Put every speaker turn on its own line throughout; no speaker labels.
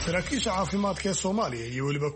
saraakiisha caafimaadka ee Soomaaliya iyo waliba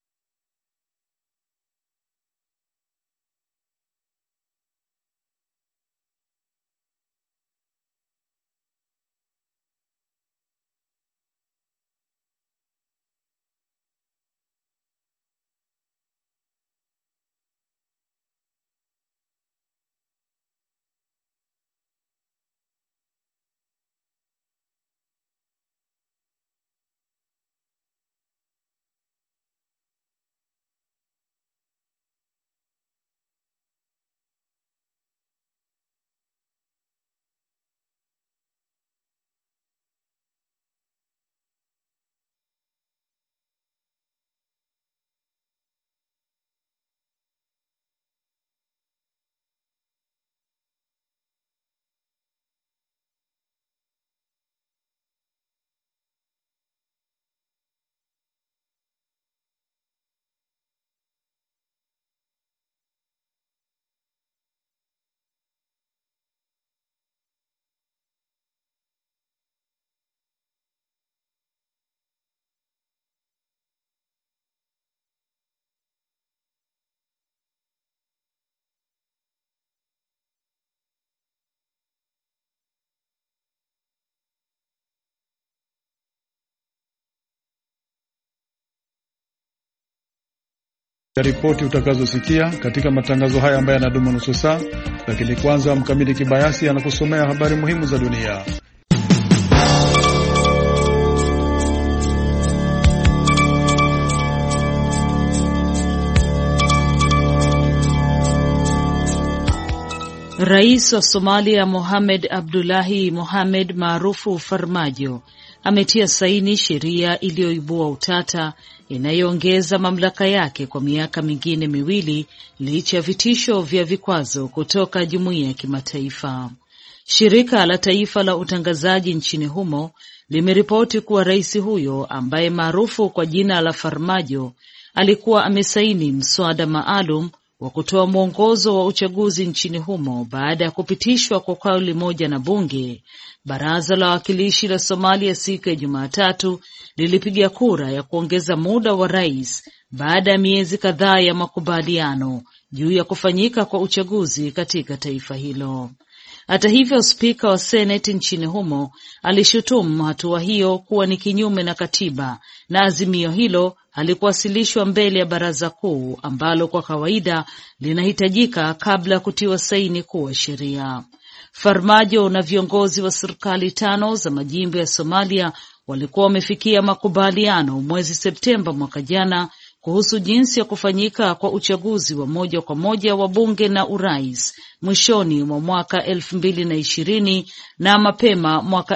ripoti utakazosikia katika matangazo haya ambayo yanadumu nusu saa, lakini kwanza Mkamili Kibayasi anakusomea habari muhimu za dunia.
Rais wa Somalia Mohamed Abdullahi Mohamed maarufu Farmajo ametia saini sheria iliyoibua utata inayoongeza mamlaka yake kwa miaka mingine miwili licha ya vitisho vya vikwazo kutoka jumuiya ya kimataifa. Shirika la taifa la utangazaji nchini humo limeripoti kuwa rais huyo ambaye maarufu kwa jina la Farmajo alikuwa amesaini mswada maalum wa kutoa mwongozo wa uchaguzi nchini humo baada ya kupitishwa kwa kauli moja na bunge. Baraza la Wawakilishi la Somalia siku ya Jumatatu lilipiga kura ya kuongeza muda wa rais baada ya miezi kadhaa ya makubaliano juu ya kufanyika kwa uchaguzi katika taifa hilo. Hata hivyo, spika wa Seneti nchini humo alishutumu hatua hiyo kuwa ni kinyume na katiba na azimio hilo halikuwasilishwa mbele ya baraza kuu ambalo kwa kawaida linahitajika kabla ya kutiwa saini kuwa sheria. Farmajo na viongozi wa serikali 5 za majimbo ya Somalia walikuwa wamefikia makubaliano mwezi Septemba mwaka jana kuhusu jinsi ya kufanyika kwa uchaguzi wa moja kwa moja wa bunge na urais mwishoni mwa mwaka 2020 na mapema mwaka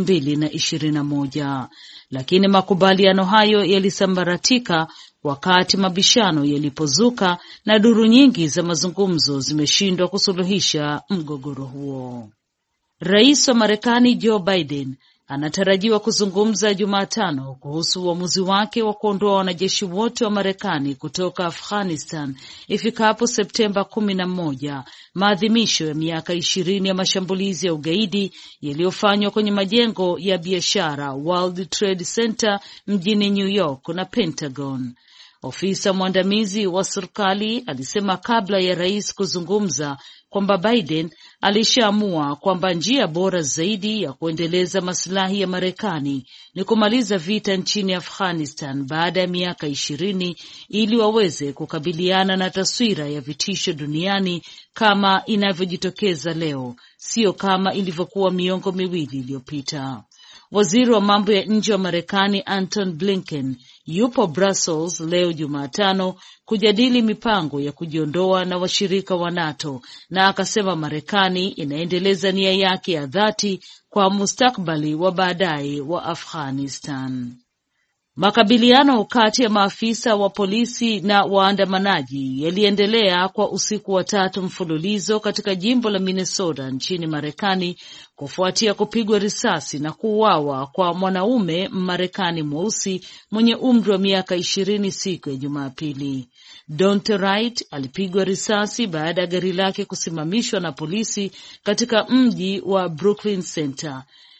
2021, lakini makubaliano hayo yalisambaratika wakati mabishano yalipozuka na duru nyingi za mazungumzo zimeshindwa kusuluhisha mgogoro huo. Rais wa Marekani Joe Biden anatarajiwa kuzungumza Jumatano kuhusu uamuzi wake wa kuondoa wanajeshi wote wa Marekani kutoka Afghanistan ifikapo Septemba 11, maadhimisho ya miaka 20 ya mashambulizi ya ugaidi yaliyofanywa kwenye majengo ya biashara World Trade Center mjini New York na Pentagon. Ofisa mwandamizi wa serikali alisema kabla ya rais kuzungumza kwamba Biden alishaamua kwamba njia bora zaidi ya kuendeleza maslahi ya Marekani ni kumaliza vita nchini Afghanistan baada ya miaka 20 ili waweze kukabiliana na taswira ya vitisho duniani kama inavyojitokeza leo, sio kama ilivyokuwa miongo miwili iliyopita. Waziri wa mambo ya nje wa Marekani Anton Blinken yupo Brussels leo Jumatano kujadili mipango ya kujiondoa na washirika wa NATO, na akasema Marekani inaendeleza nia yake ya dhati kwa mustakbali wa baadaye wa Afghanistan. Makabiliano kati ya maafisa wa polisi na waandamanaji yaliendelea kwa usiku wa 3 mfululizo katika jimbo la Minnesota nchini Marekani kufuatia kupigwa risasi na kuuawa kwa mwanaume Mmarekani mweusi mwenye umri wa miaka 20 siku ya Jumapili. Donte Wright alipigwa risasi baada ya gari lake kusimamishwa na polisi katika mji wa Brooklyn Center.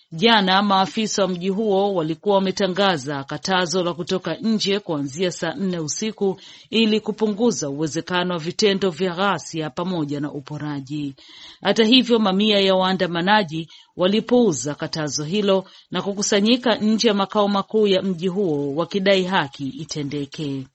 Jana maafisa wa mji huo walikuwa wametangaza katazo la kutoka nje kuanzia saa 4 usiku ili kupunguza uwezekano wa vitendo vya ghasia pamoja na uporaji. Hata hivyo, mamia ya waandamanaji walipuuza katazo hilo na kukusanyika nje ya makao makuu ya mji huo wakidai haki itendeke.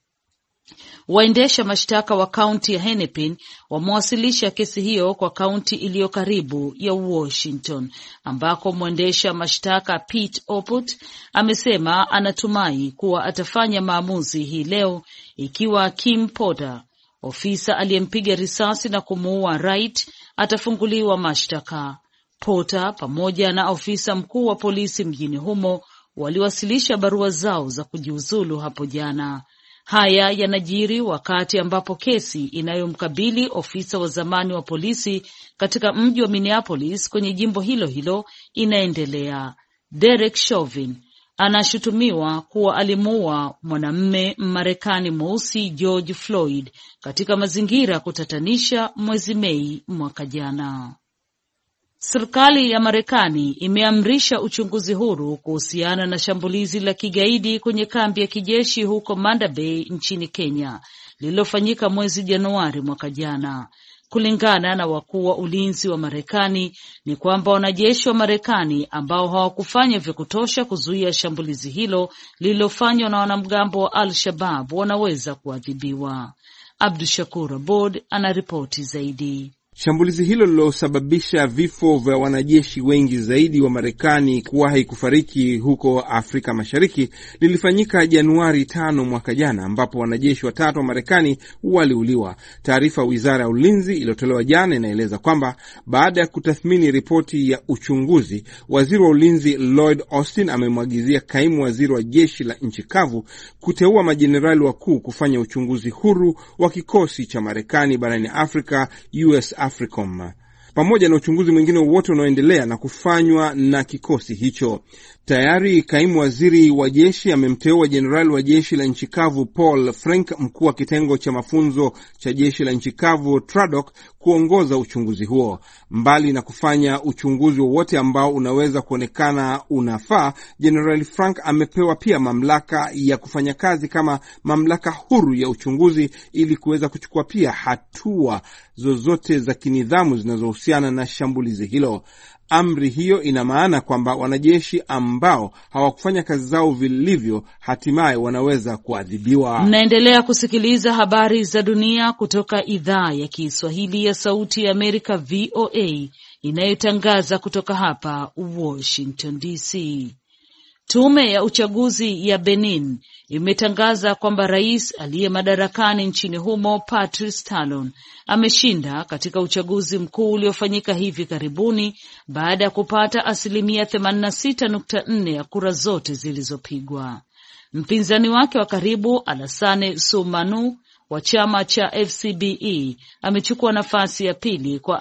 Waendesha mashtaka wa kaunti ya Hennepin wamewasilisha kesi hiyo kwa kaunti iliyo karibu ya Washington, ambako mwendesha mashtaka Pete Oput amesema anatumai kuwa atafanya maamuzi hii leo ikiwa Kim Potter, ofisa aliyempiga risasi na kumuua Wright, atafunguliwa mashtaka. Potter pamoja na ofisa mkuu wa polisi mjini humo waliwasilisha barua zao za kujiuzulu hapo jana. Haya yanajiri wakati ambapo kesi inayomkabili ofisa wa zamani wa polisi katika mji wa Minneapolis kwenye jimbo hilo hilo inaendelea. Derek Chauvin anashutumiwa kuwa alimuua mwanamume Mmarekani mweusi George Floyd katika mazingira kutatanisha mwezi Mei mwaka jana. Serikali ya Marekani imeamrisha uchunguzi huru kuhusiana na shambulizi la kigaidi kwenye kambi ya kijeshi huko Manda Bay nchini Kenya lililofanyika mwezi Januari mwaka jana. Kulingana na wakuu wa ulinzi wa Marekani ni kwamba wanajeshi wa Marekani ambao hawakufanya vya kutosha kuzuia shambulizi hilo lililofanywa na wanamgambo wa Al-Shabaab wanaweza kuadhibiwa. Abdushakur Abod anaripoti zaidi.
Shambulizi hilo lilosababisha vifo vya wanajeshi wengi zaidi wa Marekani kuwahi kufariki huko Afrika Mashariki lilifanyika Januari 5 mwaka jana, ambapo wanajeshi 3 wa Marekani waliuliwa. Taarifa Wizara ya Ulinzi iliyotolewa jana inaeleza kwamba baada ya kutathmini ripoti ya uchunguzi, Waziri wa Ulinzi Lloyd Austin amemwagizia kaimu waziri wa jeshi la nchi kavu kuteua majenerali wakuu kufanya uchunguzi huru wa kikosi cha Marekani barani Afrika, US AFRICOM, pamoja na uchunguzi mwingine wote unaoendelea na kufanywa na kikosi hicho. Tayari kaimu waziri wa jeshi amemteua jenerali wa jeshi la nchi kavu Paul Frank, mkuu wa kitengo cha mafunzo cha jeshi la nchi kavu TRADOC, kuongoza uchunguzi huo. Mbali na kufanya uchunguzi wowote ambao unaweza kuonekana unafaa, Jenerali Frank amepewa pia mamlaka ya kufanya kazi kama mamlaka huru ya uchunguzi ili kuweza kuchukua pia hatua zozote za kinidhamu zinazohusiana na shambulizi hilo. Amri hiyo ina maana kwamba wanajeshi ambao hawakufanya kazi zao vilivyo hatimaye wanaweza kuadhibiwa.
Mnaendelea kusikiliza habari za dunia kutoka idhaa ya Kiswahili ya Sauti ya Amerika, VOA, inayotangaza kutoka hapa Washington DC. Tume ya uchaguzi ya Benin imetangaza kwamba rais aliye madarakani nchini humo Patrice Talon ameshinda katika uchaguzi mkuu uliofanyika hivi karibuni baada ya kupata 86.4% ya kura zote zilizopigwa. Mpinzani wake wa karibu Alassane Soumanu wa chama cha FCBE amechukua nafasi ya pili kwa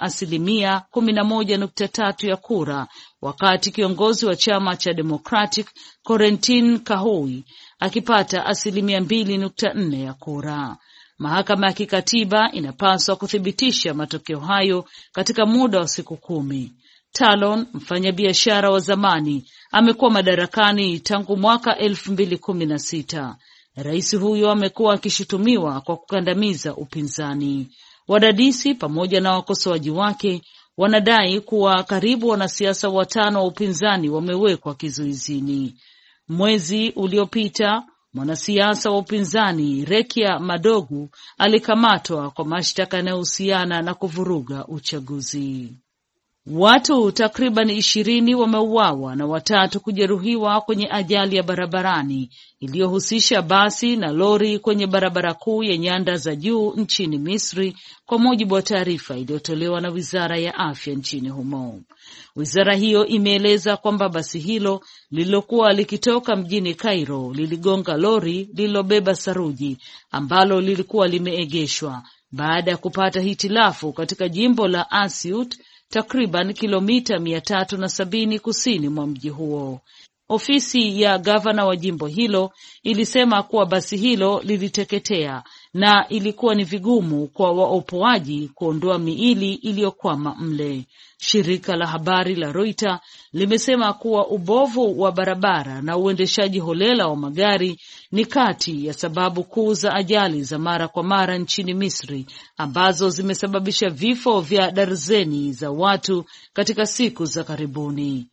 11.3% ya kura, wakati kiongozi wa chama cha Democratic Corentin Kahoui akipata 2.4% ya kura. Mahakama ya kikatiba inapaswa kuthibitisha matokeo hayo katika muda wa siku 10. Talon, mfanyabiashara wa zamani, amekuwa madarakani tangu mwaka 2016. Rais huyo amekuwa akishutumiwa kwa kukandamiza upinzani. Wadadisi pamoja na wakosoaji wake wanadai kuwa karibu wanasiasa 5 wa upinzani wamewekwa kizuizini. Mwezi uliopita, mwanasiasa wa upinzani Rekia Madogu alikamatwa kwa mashtaka yanayohusiana na kuvuruga uchaguzi. Watu takriban 20 wameuawa na 3 kujeruhiwa kwenye ajali ya barabarani iliyohusisha basi na lori kwenye barabara kuu ya nyanda za juu nchini Misri, kwa mujibu wa taarifa iliyotolewa na Wizara ya Afya nchini humo. Wizara hiyo imeeleza kwamba basi hilo lililokuwa likitoka mjini Cairo liligonga lori lililobeba saruji ambalo lilikuwa limeegeshwa baada ya kupata hitilafu katika jimbo la Asyut, takriban kilomita 370 kusini mwa mji huo. Ofisi ya gavana wa jimbo hilo ilisema kuwa basi hilo liliteketea na ilikuwa ni vigumu kwa waopoaji kuondoa miili iliyokwama mle. Shirika la habari la Reuters limesema kuwa ubovu wa barabara na uendeshaji holela wa magari ni kati ya sababu kuu za ajali za mara kwa mara nchini Misri ambazo zimesababisha vifo vya darzeni za watu katika siku za karibuni.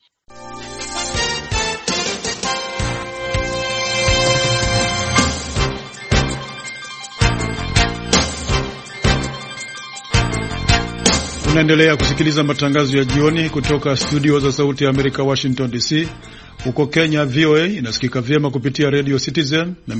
Unaendelea kusikiliza matangazo ya jioni kutoka studio za Sauti ya Amerika, Washington DC. Huko Kenya, VOA inasikika vyema kupitia Radio Citizen na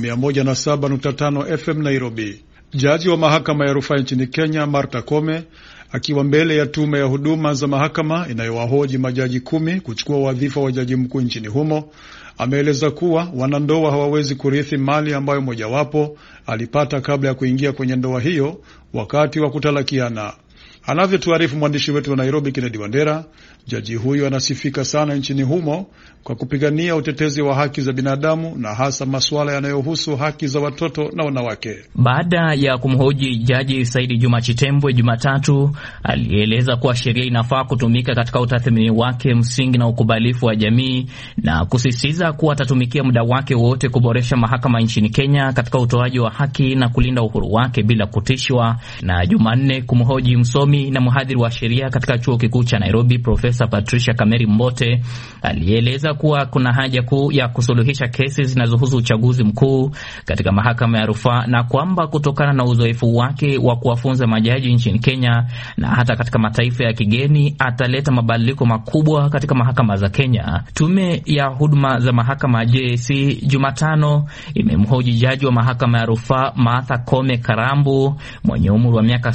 107.5 FM Nairobi. Jaji wa mahakama ya rufaa nchini Kenya, Martha Koome, akiwa mbele ya tume ya huduma za mahakama inayowahoji majaji 10 kuchukua wadhifa wa jaji mkuu nchini humo, ameeleza kuwa wanandoa hawawezi kurithi mali ambayo mojawapo alipata kabla ya kuingia kwenye ndoa hiyo wakati wa kutalakiana. Anavyotuarifu mwandishi wetu wa Nairobi, Kennedy Wandera, jaji huyo anasifika sana nchini humo kwa kupigania utetezi wa haki za binadamu na hasa masuala yanayohusu haki za watoto na wanawake.
Baada ya kumhoji Jaji Saidi Juma Chitembwe Jumatatu, alieleza kuwa sheria inafaa kutumika katika utathmini wake msingi na ukubalifu wa jamii, na kusisitiza kuwa atatumikia muda wake wote kuboresha mahakama nchini Kenya katika utoaji wa haki na kulinda uhuru wake bila kutishwa. Na Jumanne kumhoji msomi na mhadhiri wa sheria katika chuo kikuu cha Nairobi, Profesa Patricia Kameri Mbote, alieleza kuwa kuna haja kuu ya kusuluhisha kesi zinazohusu uchaguzi mkuu katika mahakama ya rufaa, na kwamba kutokana na uzoefu wake wa kuwafunza majaji nchini Kenya na hata katika mataifa ya kigeni ataleta mabadiliko makubwa katika mahakama za Kenya. Tume ya huduma za mahakama JSC Jumatano imemhoji jaji wa mahakama ya rufaa Martha Koome Karambu mwenye umri wa miaka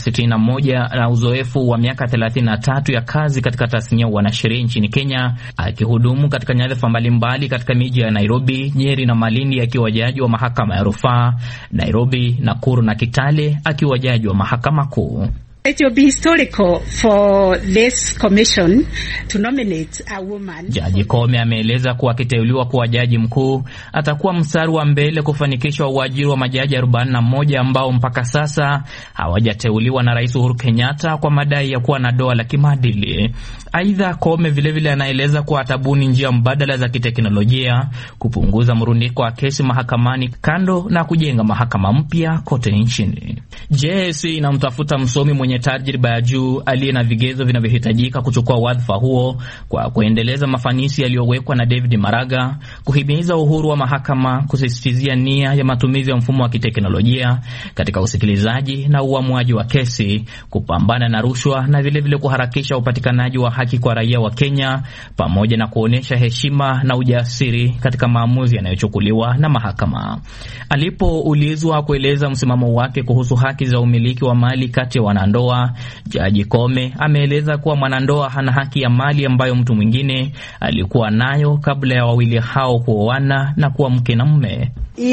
61 na uzoefu wa miaka 33 ya kazi katika tasnia ya wanasheria nchini Kenya, akihudumu katika nyadhifa mbalimbali katika miji ya Nairobi, Nyeri na Malindi akiwa jaji wa mahakama ya rufaa, Nairobi, Nakuru na Kitale akiwa jaji wa mahakama kuu.
It will be historical for this commission to nominate a woman.
Jaji Koome ameeleza kuwa akiteuliwa kuwa jaji mkuu atakuwa mstari wa mbele kufanikisha uajiri wa majaji 41 ambao mpaka sasa hawajateuliwa na Rais Uhuru Kenyatta kwa madai ya kuwa na doa la kimaadili. Aidha, Koome vilevile anaeleza kuwa atabuni njia mbadala za kiteknolojia kupunguza mrundiko wa kesi mahakamani, kando na kujenga mahakama mpya kote nchini. JSC inamtafuta msomi mwenye tajriba ya juu aliye na vigezo vinavyohitajika kuchukua wadhifa huo kwa kuendeleza mafanisi yaliyowekwa na David Maraga, kuhimiza uhuru wa mahakama, kusisitizia nia ya matumizi ya mfumo wa kiteknolojia katika usikilizaji na uamuaji wa kesi, kupambana na rushwa na vilevile kuharakisha upatikanaji wa haki kwa raia wa Kenya, pamoja na kuonesha heshima na ujasiri katika maamuzi yanayochukuliwa na mahakama. Alipoulizwa kueleza msimamo wake kuhusu haki za umiliki wa mali kati ya wanandoa, Jaji Koome ameeleza kuwa mwanandoa hana haki ya mali ambayo mtu mwingine alikuwa nayo kabla ya wawili hao kuoana na kuwa mke na mume.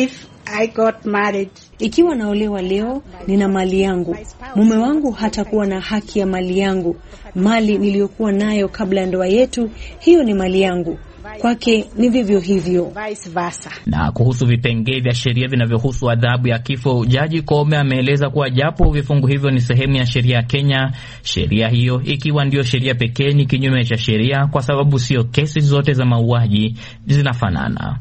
I got married.
Ikiwa naolewa leo, nina mali yangu. Mume wangu hatakuwa na haki ya mali yangu. Mali niliyokuwa nayo kabla ya ndoa yetu, hiyo ni mali yangu. Kwake ni vivyo hivyo.
Na kuhusu vipengee vya sheria vinavyohusu adhabu ya kifo, Jaji Koome ameeleza kuwa japo vifungu hivyo ni sehemu ya sheria ya Kenya, sheria hiyo ikiwa ndio sheria pekee ni kinyume cha sheria, kwa sababu sio kesi zote za mauaji zinafanana.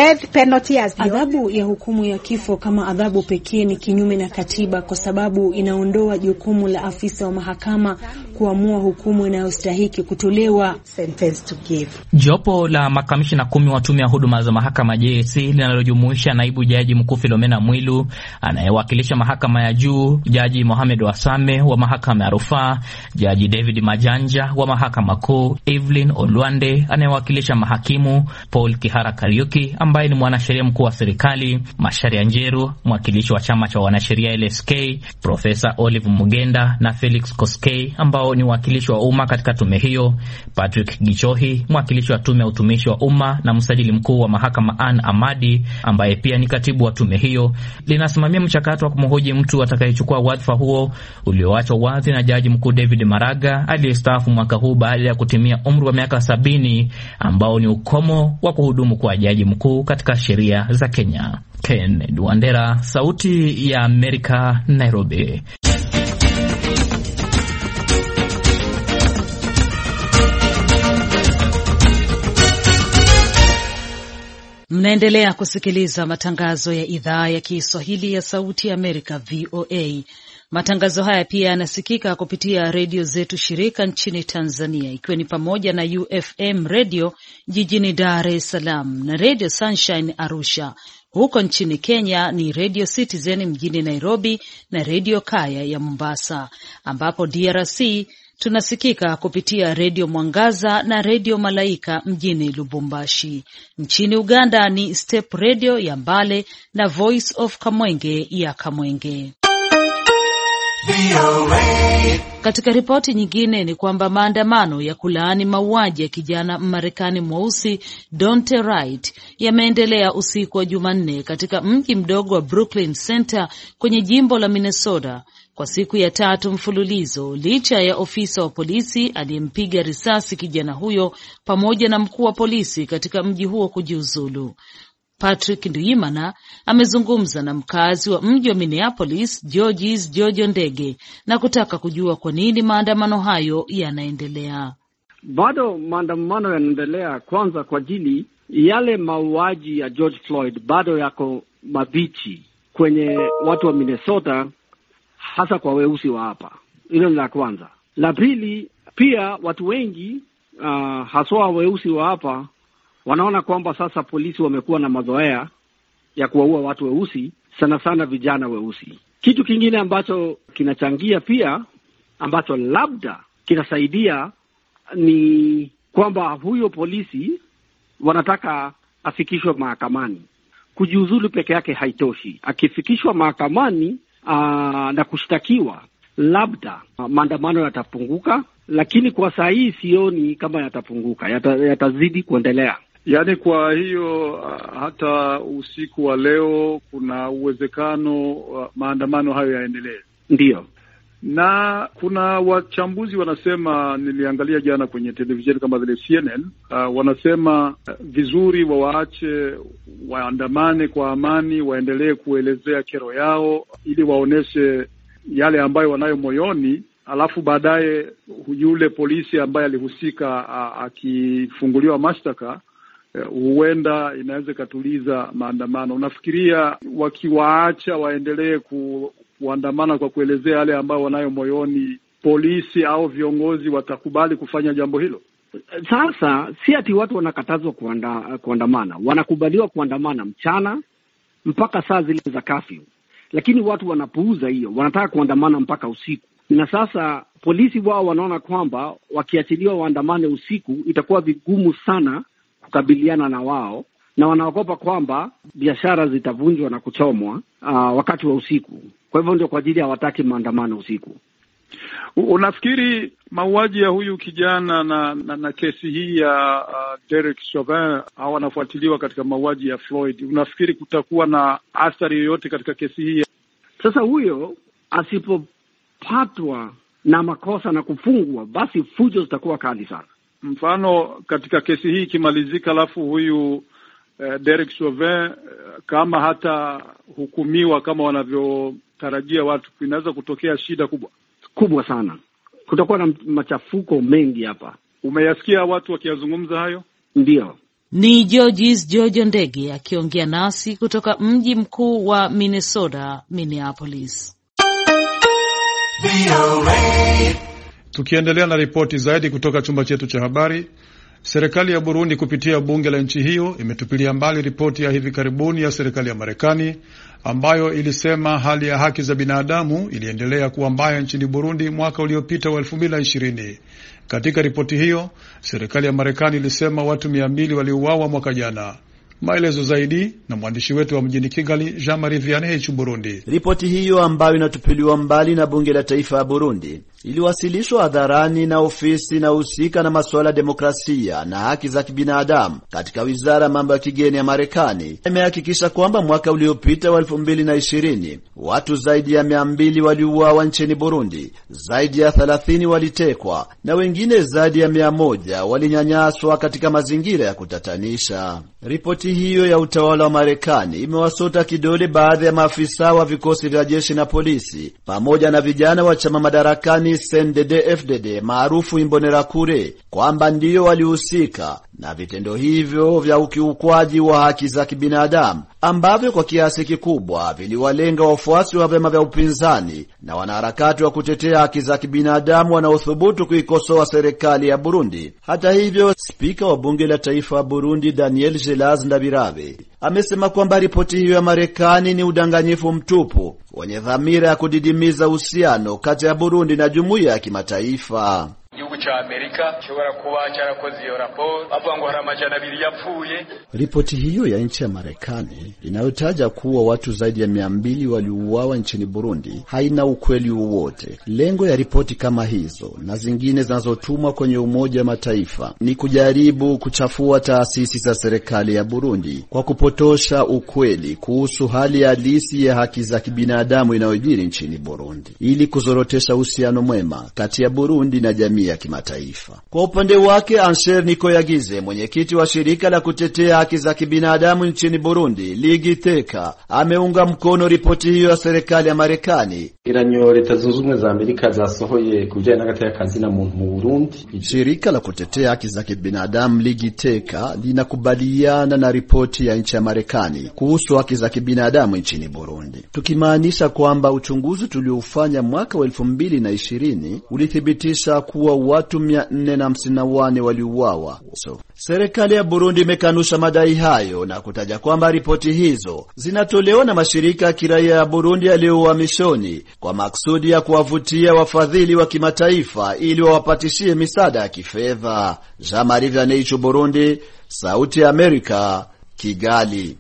Adhabu ya hukumu ya kifo kama adhabu pekee ni kinyume na katiba, kwa sababu inaondoa jukumu la afisa wa mahakama kuamua hukumu inayostahiki kutolewa.
Jopo la makamishina 10 wa tume ya huduma za mahakama JSC linalojumuisha naibu jaji mkuu Philomena Mwilu anayewakilisha mahakama ya juu, Jaji Mohamed Wasame wa mahakama ya rufaa, Jaji David Majanja wa mahakama kuu, Evelyn Olwande anayewakilisha mahakimu, Paul Kihara Kariuki ambaye ni mwanasheria mkuu wa serikali, Macharia Njeru mwakilishi wa chama cha wanasheria LSK, Profesa Olive Mugenda na Felix Koskei ambao ni wakilishi wa umma katika tume hiyo, Patrick Gichohi mwakilishi wa tume ya utumishi utumishi wa umma na msajili mkuu wa mahakama Ann Amadi, ambaye pia ni katibu wa tume hiyo, linasimamia mchakato wa kumhoji mtu atakayechukua wadhifa huo ulioachwa wazi na jaji mkuu David Maraga aliyestaafu mwaka huu baada ya kutimia umri wa miaka 70, ambao ni ukomo wa kuhudumu kwa jaji mkuu katika sheria za Kenya. Kennedy Wandera, Sauti ya Amerika, Nairobi.
Mnaendelea kusikiliza matangazo ya idhaa ya Kiswahili ya Sauti ya Amerika, VOA. Matangazo haya pia yanasikika kupitia redio zetu shirika nchini Tanzania, ikiwa ni pamoja na UFM Radio jijini Dar es Salaam na Radio Sunshine Arusha. Huko nchini Kenya ni Radio Citizen mjini Nairobi na Radio Kaya ya Mombasa, ambapo DRC tunasikika kupitia Radio Mwangaza na Radio Malaika mjini Lubumbashi. Nchini Uganda ni Step Radio ya Mbale na Voice of Kamwenge ya Kamwenge. Katika ripoti nyingine ni kwamba maandamano ya kulaani mauaji ya kijana Mmarekani mweusi Daunte Wright yameendelea usiku wa Jumanne katika mji mdogo wa Brooklyn Center kwenye jimbo la Minnesota kwa siku ya 3 mfululizo, licha ya ofisa wa polisi aliyempiga risasi kijana huyo pamoja na mkuu wa polisi katika mji huo kujiuzulu. Patrick Nduyimana amezungumza na mkazi wa mji wa Minneapolis, Georges Jojo Ndege, na kutaka kujua kwa nini maandamano hayo yanaendelea.
Bado maandamano yanaendelea, kwanza kwa ajili yale mauaji ya George Floyd bado yako mabichi kwenye watu wa Minnesota, hasa kwa weusi wa hapa. Hilo ni la kwanza. La pili, pia watu wengi haswa weusi wa hapa wanaona kwamba sasa polisi wamekuwa na mazoea ya kuwaua watu weusi, sana sana vijana weusi. Kitu kingine ambacho kinachangia pia, ambacho labda kinasaidia, ni kwamba huyo polisi wanataka afikishwe mahakamani. Kujiuzulu peke yake haitoshi. Akifikishwa mahakamani na kushtakiwa, labda maandamano yatapunguka, lakini kwa saa hii sioni kama yatapunguka, yatazidi kuendelea.
Yaani, kwa hiyo hata usiku wa leo kuna uwezekano maandamano hayo yaendelee.
Ndiyo.
Na kuna wachambuzi wanasema, niliangalia jana kwenye televisheni kama vile CNN, wanasema vizuri waache waandamane kwa amani, waendelee kuelezea kero yao ili waoneshe yale ambayo wanayo moyoni, alafu baadaye yule polisi ambaye alihusika akifunguliwa mashtaka, huenda inaweza katuliza maandamano. Unafikiria wakiwaacha waendelee kuandamana kwa kuelezea yale ambayo wanayo moyoni, polisi au viongozi watakubali kufanya jambo hilo?
Sasa si ati watu wanakatazwa kuandamana, wanakubaliwa kuandamana mchana mpaka saa zile za curfew, lakini watu wanapuuza hiyo, wanataka kuandamana mpaka usiku. Na sasa polisi wao wanaona kwamba wakiachiliwa waandamane usiku itakuwa vigumu sana kukabiliana na wao, na wanaogopa kwamba biashara zitavunjwa na kuchomwa wakati wa usiku. Kwa hivyo ndio kwa ajili hawataki maandamano usiku.
Unafikiri mauaji ya huyu kijana na kesi hii ya Derek Chauvin au wanafuatiliwa katika mauaji ya Floyd, unafikiri kutakuwa na athari yoyote katika kesi hii?
Sasa huyo asipopatwa na makosa na kufungwa, basi fujo zitakuwa kali sana.
Mfano, katika kesi hii ikimalizika, alafu huyu Derek Chauvin kama hata hukumiwa kama wanavyotarajia watu, inaweza kutokea shida kubwa sana. Kutakuwa na machafuko mengi hapa. Umeyasikia watu wakiyazungumza hayo? Ndio.
Ni Georges Jojo Ndege akiongea nasi kutoka mji mkuu wa Minnesota, Minneapolis.
Tukiendelea na ripoti zaidi kutoka chumba chetu cha habari, serikali ya Burundi kupitia bunge la nchi hiyo imetupilia mbali ripoti ya hivi karibuni ya serikali ya Marekani ambayo ilisema hali ya haki za binadamu iliendelea kuwa mbaya nchini Burundi mwaka uliopita wa 2020. Katika ripoti hiyo, serikali ya Marekani ilisema watu 200 waliuawa mwaka jana. Maelezo zaidi na mwandishi wetu wa mjini Kigali, Jean Marie Vianney Burundi.
Ripoti hiyo ambayo inatupiliwa mbali na bunge la taifa ya Burundi iliwasilishwa hadharani na ofisi na husika na masuala ya demokrasia na haki za kibinadamu katika wizara ya mambo ya kigeni ya Marekani, imehakikisha kwamba mwaka uliopita wa 2020 watu zaidi ya 200 waliuawa nchini Burundi, zaidi ya 30 walitekwa na wengine zaidi ya 100 walinyanyaswa katika mazingira ya kutatanisha. Ripoti hiyo ya utawala wa Marekani imewasota kidole baadhi ya maafisa wa vikosi vya jeshi na polisi pamoja na vijana wa chama madarakani CNDD-FDD maarufu Imbonerakure kwamba ndiyo walihusika na vitendo hivyo vya ukiukwaji wa haki za kibinadamu ambavyo kwa kiasi kikubwa viliwalenga wafuasi wa vyama vya upinzani na wanaharakati wa kutetea haki za kibinadamu wanaothubutu kuikosoa serikali ya Burundi. Hata hivyo, spika wa bunge la taifa wa Burundi Daniel Gelaz Ndabirabe amesema kwamba ripoti hiyo ya Marekani ni udanganyifu mtupu wenye dhamira ya kudidimiza uhusiano kati ya Burundi na jumuiya ya kimataifa. Ripoti hiyo ya nchi ya Marekani inayotaja kuwa watu zaidi ya 200 waliuawa nchini Burundi haina ukweli wowote. Lengo ya ripoti kama hizo na zingine zinazotumwa kwenye Umoja wa Mataifa ni kujaribu kuchafua taasisi za serikali ya Burundi kwa kupotosha ukweli kuhusu hali halisi ya haki za kibinadamu inayojiri nchini Burundi ili kuzorotesha uhusiano mwema kati ya Burundi na jamii ya kimataifa. Kwa upande wake, Ansher Nikoyagize, mwenyekiti wa shirika la kutetea haki za kibinadamu nchini Burundi, Ligiteka, ameunga mkono ripoti hiyo ya serikali ya Marekani.
Iranyo leta zunze ubumwe za Amerika zasohoye kujana n'agateka kazina muntu mu Burundi.
Shirika la kutetea haki za kibinadamu Ligiteka linakubaliana na ripoti ya nchi ya Marekani kuhusu haki za kibinadamu nchini Burundi, tukimaanisha kwamba uchunguzi tuliofanya mwaka wa 2020 ulithibitisha kuwa watu 451 waliuawa. Serikali ya Burundi imekanusha madai hayo na kutaja kwamba ripoti hizo zinatolewa na mashirika ya kiraia ya Burundi yaliyo uhamishoni kwa maksudi ya kuwavutia wafadhili wa kimataifa ili wawapatishie misaada ya kifedha. Jean-Marie Vianney, Burundi, Sauti ya Amerika, Kigali.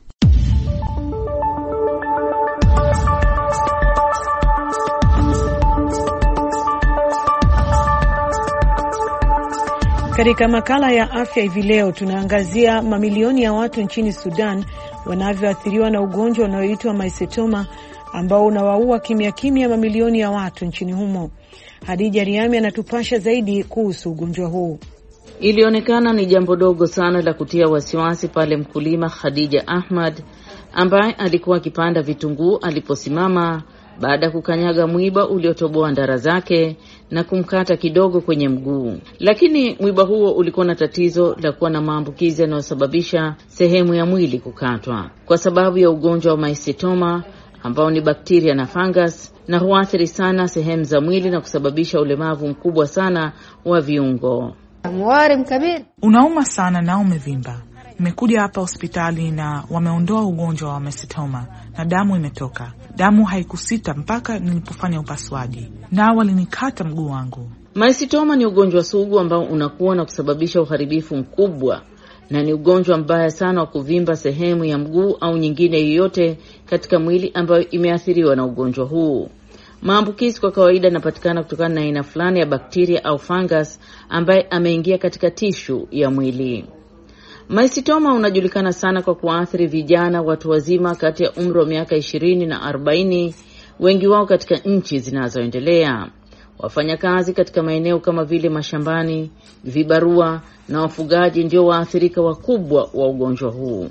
Katika makala ya afya hivi leo tunaangazia mamilioni ya watu nchini Sudan wanavyoathiriwa na ugonjwa unaoitwa mycetoma ambao unawaua kimya kimya mamilioni ya watu nchini humo. Hadija Riami anatupasha zaidi kuhusu ugonjwa huu.
Ilionekana ni jambo dogo sana la kutia wasiwasi pale mkulima Khadija Ahmad ambaye alikuwa akipanda vitunguu aliposimama baada ya kukanyaga mwiba uliotoboa ndara zake na kumkata kidogo kwenye mguu. Lakini mwiba huo ulikuwa na tatizo la kuwa na maambukizi yanayosababisha sehemu ya mwili kukatwa kwa sababu ya ugonjwa wa mycetoma ambao ni bakteria na fungus na huathiri sana sehemu za mwili na kusababisha ulemavu mkubwa sana wa viungo.
Unauma sana na umevimba. Nimekuja hapa hospitali na wameondoa ugonjwa wa mycetoma na damu imetoka. Damu haikusita mpaka nilipofanya upasuaji na walinikata mguu wangu.
Mycetoma ni ugonjwa sugu ambao unakuwa na kusababisha uharibifu mkubwa na ni ugonjwa mbaya sana wa kuvimba sehemu ya mguu au nyingine yoyote katika mwili ambayo imeathiriwa na ugonjwa huu. Maambukizi kwa kawaida yanapatikana kutokana na aina fulani ya bakteria au fungus ambaye ameingia katika tishu ya mwili. Mycetoma unajulikana sana kwa kuathiri vijana, watu wazima kati ya umri wa miaka 20 na 40, wengi wao katika nchi zinazoendelea. Wafanyakazi katika maeneo kama vile mashambani, vibarua na wafugaji ndio waathirika wakubwa wa ugonjwa huu.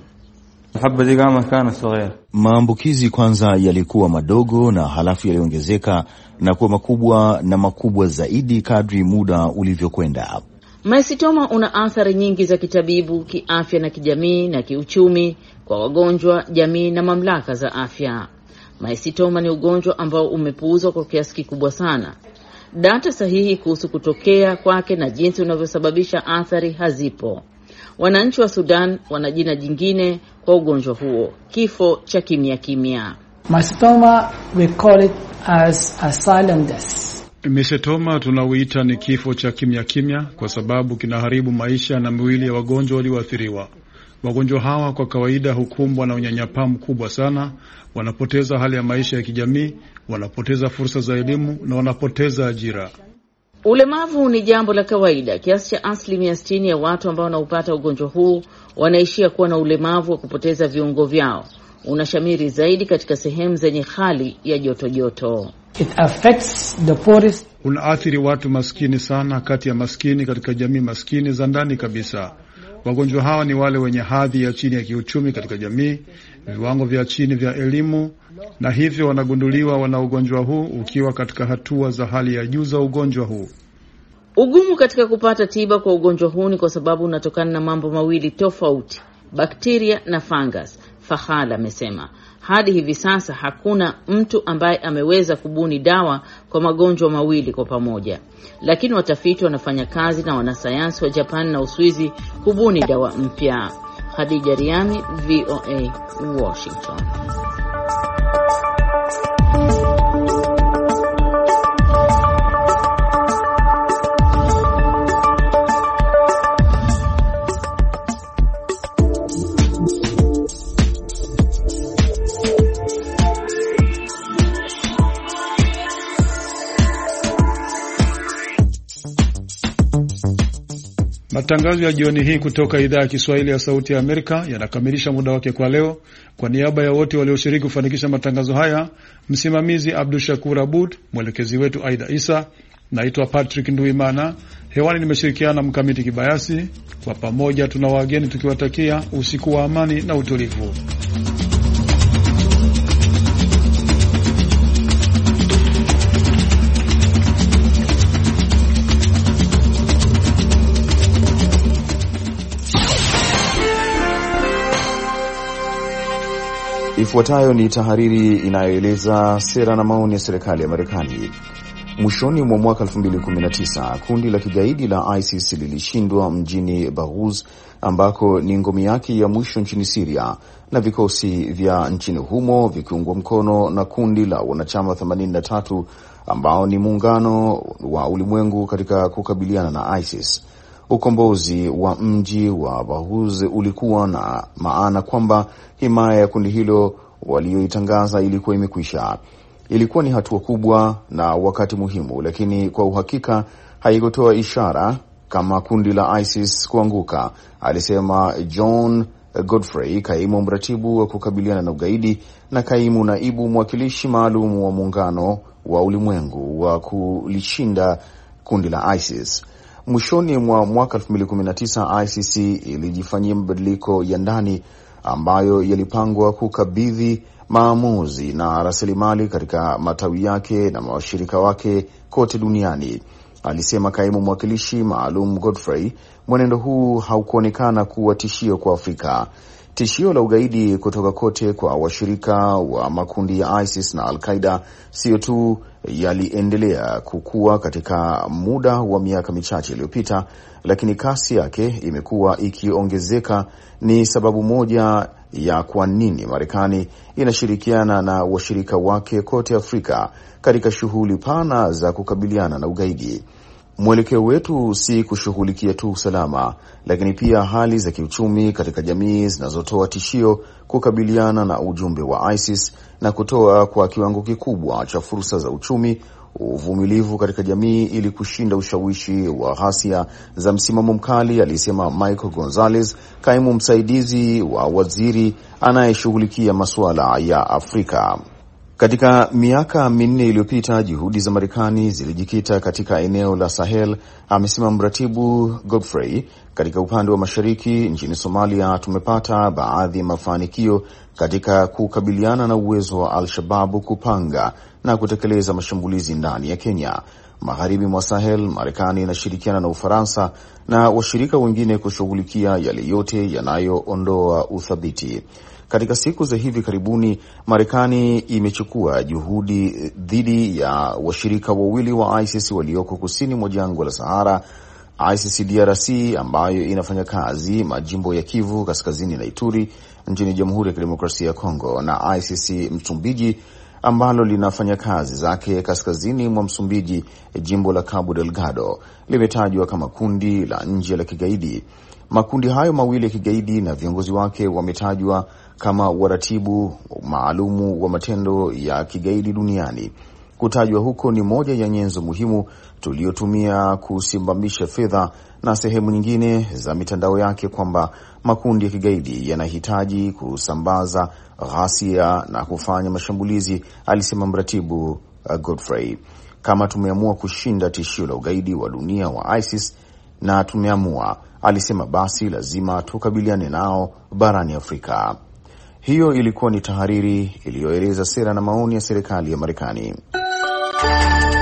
Maambukizi kwanza yalikuwa madogo na halafu yaliongezeka na kuwa makubwa zaidi kadri muda ulivyokwenda.
Mycetoma una athari nyingi za kitabibu, kiafya na kijamii na kiuchumi kwa wagonjwa, jamii na mamlaka za afya. Mycetoma ni ugonjwa ambao umepuuzwa kwa kiasi kikubwa sana. Data sahihi kuhusu kutokea kwake na jinsi unavyosababisha athari hazipo. Wananchi wa Sudan wana jina jingine kwa ugonjwa huo, kifo cha kimya kimya.
Mycetoma, we call it as a silent death.
Mycetoma tunauita ni kifo cha kimya kimya kwa sababu kinaharibu maisha na mwili ya wagonjwa walioathiriwa. Wagonjwa hawa kwa kawaida hukumbwa na unyanyapaa mkubwa sana, wanapoteza hali ya maisha ya kijamii, wanapoteza fursa za elimu na wanapoteza ajira.
Ulemavu ni jambo la kawaida. Kiasi cha 60% ya watu ambao wanaupata ugonjwa huu wanaishia kuwa na ulemavu wa kupoteza viungo vyao. Unashamiri zaidi katika sehemu zenye hali ya joto.
It affects the poorest.
Unaathiri watu maskini sana, kati ya maskini katika jamii maskini za ndani kabisa. Wagonjwa hawa ni wale wenye hadhi ya chini ya kiuchumi katika jamii, viwango vya chini vya elimu, na hivyo wanagunduliwa wana ugonjwa huu ukiwa katika hatua za hali ya juu za ugonjwa huu.
Ugumu katika kupata tiba kwa ugonjwa huu ni kwa sababu unatokana na mambo mawili tofauti, bakteria na fungus. Fahala amesema hadi hivi sasa hakuna mtu ambaye ameweza kubuni dawa kwa magonjwa mawili kwa pamoja, lakini watafiti wanafanya kazi na wanasayansi wa Japan na Uswizi kubuni dawa mpya. Khadija Riami, VOA, Washington.
Matangazo ya jioni hii kutoka idhaa ya Kiswahili ya Sauti ya Amerika yanakamilisha muda wake kwa leo. Kwa niaba ya wote walioshiriki kufanikisha matangazo haya, msimamizi Abdul Shakur Abud, mwelekezi wetu Aida Isa, naitwa Patrick Nduimana. Hewani nimeshirikiana na Mkamiti Kibayasi. Kwa pamoja tuna wageni tukiwatakia usiku wa amani na utulivu.
Ifuatayo ni tahariri inayoeleza sera na maoni ya serikali ya Marekani. Mwishoni mwa mwaka 2019, kundi la kigaidi la ISIS lilishindwa mjini Baghouz, ambako ni ngome yake ya mwisho nchini Syria, na vikosi vya nchini humo vikiungwa mkono na kundi la wanachama 83 ambao ni muungano wa ulimwengu katika kukabiliana na ISIS. Ukombozi wa mji wa Baghouz ulikuwa na maana kwamba himaya ya kundi hilo walioitangaza ilikuwa imekwisha. Ilikuwa ni hatua kubwa na wakati muhimu, lakini kwa uhakika haikutoa ishara kama kundi la ISIS kuanguka, alisema John Godfrey, kaimu mratibu wa kukabiliana na ugaidi na kaimu naibu mwakilishi maalum wa muungano wa ulimwengu wa kulishinda kundi la ISIS. Mwishoni mwa mwaka 2019, ICC ilijifanyia mabadiliko ya ndani ambayo yalipangwa kukabidhi maamuzi na rasilimali katika matawi yake na washirika wake kote duniani, alisema kaimu mwakilishi maalum Godfrey. Mwenendo huu haukuonekana kuwa tishio kwa Afrika. Tishio la ugaidi kutoka kote kwa washirika wa makundi ya ISIS na Al-Qaeda sio tu yaliendelea kukua katika muda wa miaka michache iliyopita, lakini kasi yake imekuwa ikiongezeka. Ni sababu moja ya kwa nini Marekani inashirikiana na washirika wake kote Afrika katika shughuli pana za kukabiliana na ugaidi. Mwelekeo wetu si kushughulikia tu usalama, lakini pia hali za kiuchumi katika jamii zinazotoa tishio, kukabiliana na ujumbe wa ISIS na kutoa kwa kiwango kikubwa cha fursa za uchumi, uvumilivu katika jamii ili kushinda ushawishi wa ghasia za msimamo mkali, alisema Michael Gonzalez, kaimu msaidizi wa waziri anayeshughulikia masuala ya Afrika. Katika miaka minne iliyopita, juhudi za Marekani zilijikita katika eneo la Sahel, amesema mratibu Godfrey. Katika upande wa mashariki nchini Somalia, tumepata baadhi ya mafanikio katika kukabiliana na uwezo wa Al-Shabaab kupanga na kutekeleza mashambulizi ndani ya Kenya. Magharibi mwa Sahel, Marekani inashirikiana na Ufaransa na washirika wengine kushughulikia yale yote yanayoondoa uthabiti. Katika siku za hivi karibuni, Marekani imechukua juhudi dhidi ya washirika wawili wa ISIS walioko kusini mwa jangwa la Sahara, ISIS DRC ambayo inafanya kazi majimbo ya Kivu Kaskazini na Ituri nchini Jamhuri ya Kidemokrasia ya Kongo, na ISIS Msumbiji ambalo linafanya kazi zake kaskazini mwa Msumbiji, jimbo la Cabo Delgado, limetajwa kama kundi la nje la kigaidi. Makundi hayo mawili ya kigaidi na viongozi wake wametajwa kama waratibu maalumu wa matendo ya kigaidi duniani. Kutajwa huko ni moja ya nyenzo muhimu tuliotumia kusimamisha fedha na sehemu nyingine za mitandao yake, kwamba makundi ya kigaidi yanahitaji kusambaza ghasia na kufanya mashambulizi, alisema mratibu Godfrey. Kama tumeamua kushinda tishio la ugaidi wa dunia wa ISIS na tumeamua, alisema, basi lazima tukabiliane nao barani Afrika. Hiyo ilikuwa ni tahariri iliyoeleza sera na maoni ya serikali ya Marekani.